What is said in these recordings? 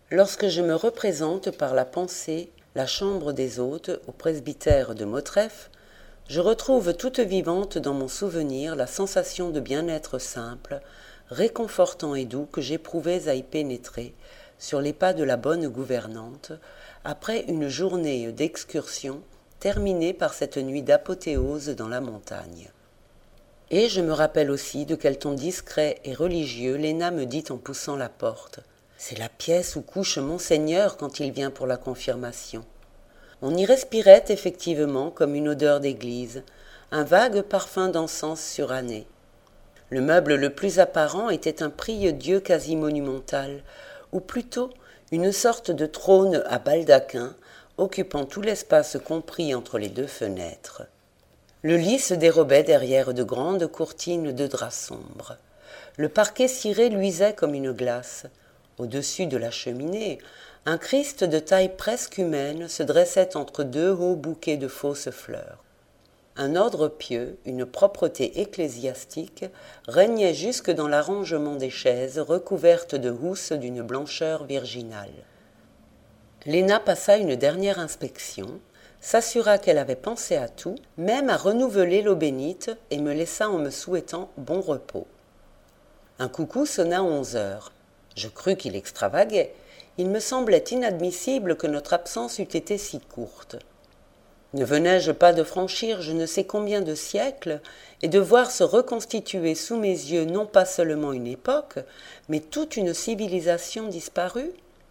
Lorsque je me représente par la pensée la chambre des hôtes au presbytère de Motreff, je retrouve toute vivante dans mon souvenir la sensation de bien-être simple, réconfortant et doux que j'éprouvais à y pénétrer, sur les pas de la bonne gouvernante, après une journée d'excursion terminée par cette nuit d'apothéose dans la montagne. Et je me rappelle aussi de quel ton discret et religieux Léna me dit en poussant la porte. « C'est la pièce où couche Monseigneur quand il vient pour la confirmation. » On y respirait effectivement comme une odeur d'église, un vague parfum d'encens suranné. Le meuble le plus apparent était un prie-dieu quasi monumental, ou plutôt une sorte de trône à baldaquin, occupant tout l'espace compris entre les deux fenêtres. Le lit se dérobait derrière de grandes courtines de drap sombre. Le parquet ciré luisait comme une glace. Au-dessus de la cheminée, un Christ de taille presque humaine se dressait entre deux hauts bouquets de fausses fleurs. Un ordre pieux, une propreté ecclésiastique, régnait jusque dans l'arrangement des chaises recouvertes de housses d'une blancheur virginale. Léna passa une dernière inspection, s'assura qu'elle avait pensé à tout, même à renouveler l'eau bénite, et me laissa en me souhaitant bon repos. Un coucou sonna 11 heures. Je crus qu'il extravaguait. Il me semblait inadmissible que notre absence eût été si courte. Ne venais-je pas de franchir je ne sais combien de siècles et de voir se reconstituer sous mes yeux non pas seulement une époque, mais toute une civilisation disparue ?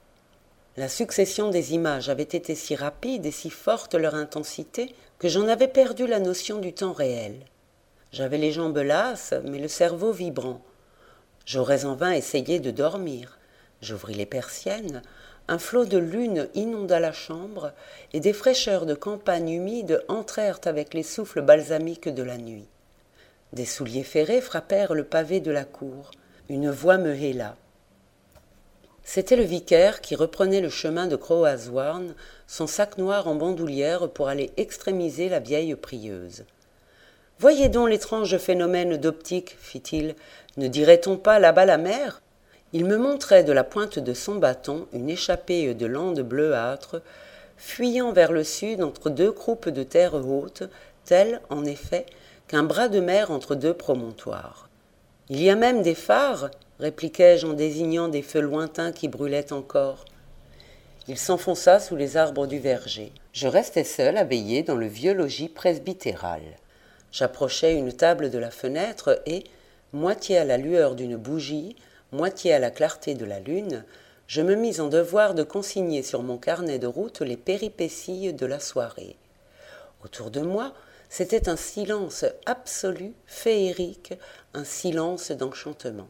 La succession des images avait été si rapide et si forte leur intensité que j'en avais perdu la notion du temps réel. J'avais les jambes lasses, mais le cerveau vibrant. J'aurais en vain essayé de dormir. J'ouvris les persiennes, un flot de lune inonda la chambre et des fraîcheurs de campagne humide entrèrent avec les souffles balsamiques de la nuit. Des souliers ferrés frappèrent le pavé de la cour. Une voix me héla. C'était le vicaire qui reprenait le chemin de Croaz-Houarn, son sac noir en bandoulière pour aller extrémiser la vieille prieuse. « Voyez donc l'étrange phénomène d'optique, fit-il. Ne dirait-on pas là-bas la mer ?» Il me montrait de la pointe de son bâton une échappée de landes bleuâtres, fuyant vers le sud entre deux croupes de terre haute, telle, en effet, qu'un bras de mer entre deux promontoires. « Il y a même des phares !» répliquai-je en désignant des feux lointains qui brûlaient encore. Il s'enfonça sous les arbres du verger. Je restai seul à veiller dans le vieux logis presbytéral. J'approchai une table de la fenêtre et, moitié à la lueur d'une bougie, moitié à la clarté de la lune, je me mis en devoir de consigner sur mon carnet de route les péripéties de la soirée. Autour de moi, c'était un silence absolu, féerique, un silence d'enchantement.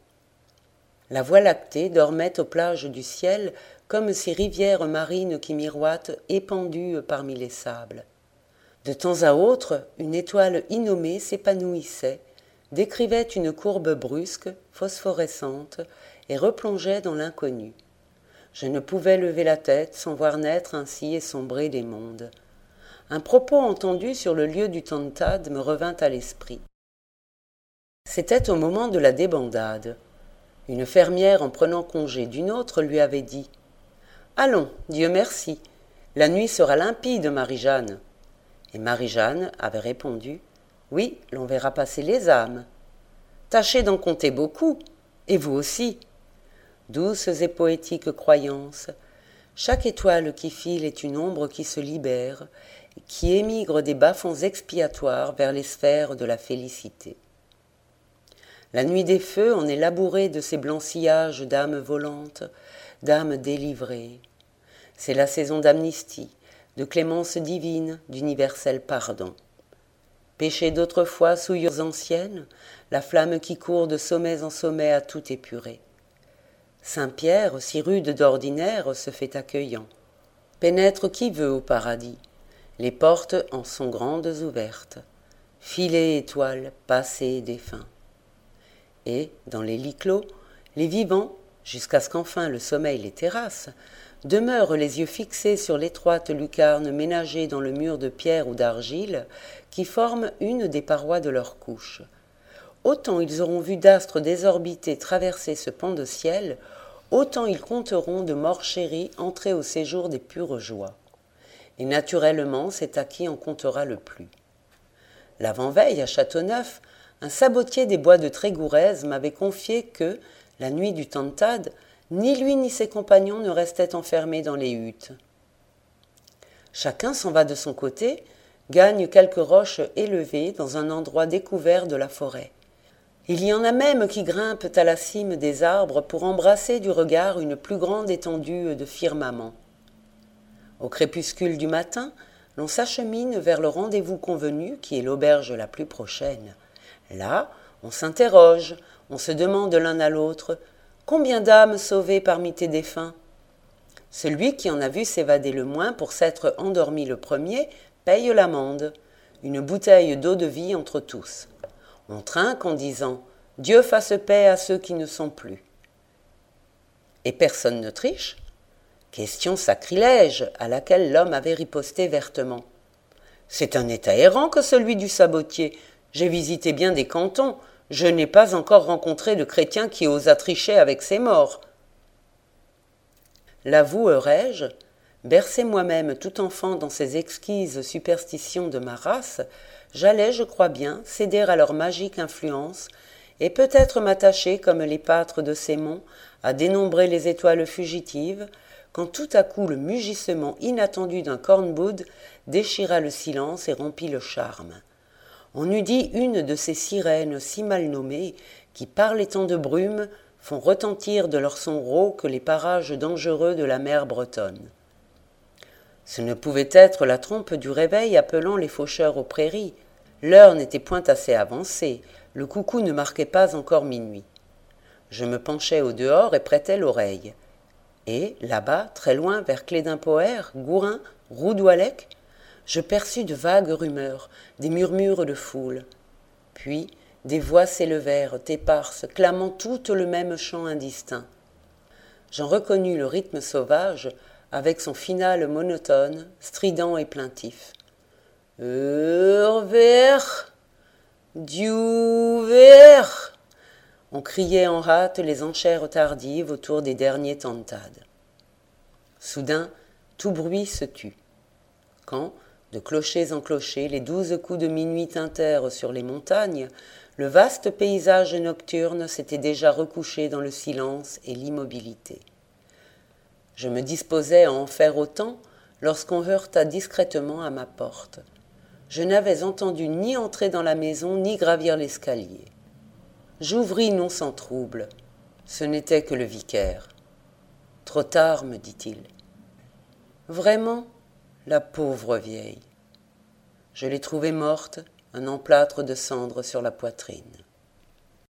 La Voie lactée dormait aux plages du ciel comme ces rivières marines qui miroitent épandues parmi les sables. De temps à autre, une étoile innommée s'épanouissait, décrivait une courbe brusque, phosphorescente, et replongeait dans l'inconnu. Je ne pouvais lever la tête sans voir naître ainsi et sombrer les mondes. Un propos entendu sur le lieu du Tantad me revint à l'esprit. C'était au moment de la débandade. Une fermière, en prenant congé d'une autre, lui avait dit « Allons, Dieu merci, la nuit sera limpide, Marie-Jeanne. » Et Marie-Jeanne avait répondu « Oui, l'on verra passer les âmes. Tâchez d'en compter beaucoup, et vous aussi. » Douces et poétiques croyances, chaque étoile qui file est une ombre qui se libère, qui émigre des bas-fonds expiatoires vers les sphères de la félicité. La nuit des feux en est labourée de ces blancs sillages d'âmes volantes, d'âmes délivrées. C'est la saison d'amnistie, de clémence divine, d'universel pardon. Péchés d'autrefois, souillures anciennes, la flamme qui court de sommets en sommets a tout épuré. Saint-Pierre, si rude d'ordinaire, se fait accueillant. Pénètre qui veut au paradis, les portes en sont grandes ouvertes. Filets étoiles, passés et défunts. Et, dans les lits clos, les vivants, jusqu'à ce qu'enfin le sommeil les terrasse, demeurent les yeux fixés sur l'étroite lucarne ménagée dans le mur de pierre ou d'argile qui forme une des parois de leur couche. Autant ils auront vu d'astres désorbités traverser ce pan de ciel, autant ils compteront de morts chéris entrés au séjour des pures joies. Et naturellement, c'est à qui en comptera le plus. L'avant-veille, à Châteauneuf, un sabotier des bois de Trégourez m'avait confié que, la nuit du Tantad, ni lui ni ses compagnons ne restaient enfermés dans les huttes. Chacun s'en va de son côté, gagne quelques roches élevées dans un endroit découvert de la forêt. Il y en a même qui grimpent à la cime des arbres pour embrasser du regard une plus grande étendue de firmament. Au crépuscule du matin, l'on s'achemine vers le rendez-vous convenu qui est l'auberge la plus prochaine. Là, on s'interroge, on se demande l'un à l'autre « Combien d'âmes sauvées parmi tes défunts ?» Celui qui en a vu s'évader le moins pour s'être endormi le premier paye l'amende, une bouteille d'eau-de-vie entre tous. On trinque en disant « Dieu fasse paix à ceux qui ne sont plus ». Et personne ne triche. Question sacrilège à laquelle l'homme avait riposté vertement. « C'est un état errant que celui du sabotier. J'ai visité bien des cantons. Je n'ai pas encore rencontré de chrétien qui osa tricher avec ses morts. » L'avouerai-je, bercé moi-même tout enfant dans ces exquises superstitions de ma race, j'allais, je crois bien, céder à leur magique influence et peut-être m'attacher comme les pâtres de ces monts à dénombrer les étoiles fugitives, quand tout à coup le mugissement inattendu d'un cornboud déchira le silence et rompit le charme. On eût dit une de ces sirènes si mal nommées qui, par les temps de brume, font retentir de leur son rauque les parages dangereux de la mer bretonne. Ce ne pouvait être la trompe du réveil appelant les faucheurs aux prairies. L'heure n'était point assez avancée, le coucou ne marquait pas encore minuit. Je me penchai au dehors et prêtai l'oreille. Et, là-bas, très loin, vers Clédimpoër, Gourin, Roudouallec, je perçus de vagues rumeurs, des murmures de foule. Puis, des voix s'élevèrent, éparses, clamant toutes le même chant indistinct. J'en reconnus le rythme sauvage, avec son finale monotone, strident et plaintif. « Ver, Diouver » On criait en hâte les enchères tardives autour des derniers tantades. Soudain, tout bruit se tut. Quand, de clochers en clochers, les 12 coups de minuit tintèrent sur les montagnes, le vaste paysage nocturne s'était déjà recouché dans le silence et l'immobilité. Je me disposais à en faire autant lorsqu'on heurta discrètement à ma porte. Je n'avais entendu ni entrer dans la maison ni gravir l'escalier. J'ouvris non sans trouble. Ce n'était que le vicaire. « Trop tard, me dit-il. »« Vraiment, la pauvre vieille. » Je l'ai trouvée morte, un emplâtre de cendres sur la poitrine.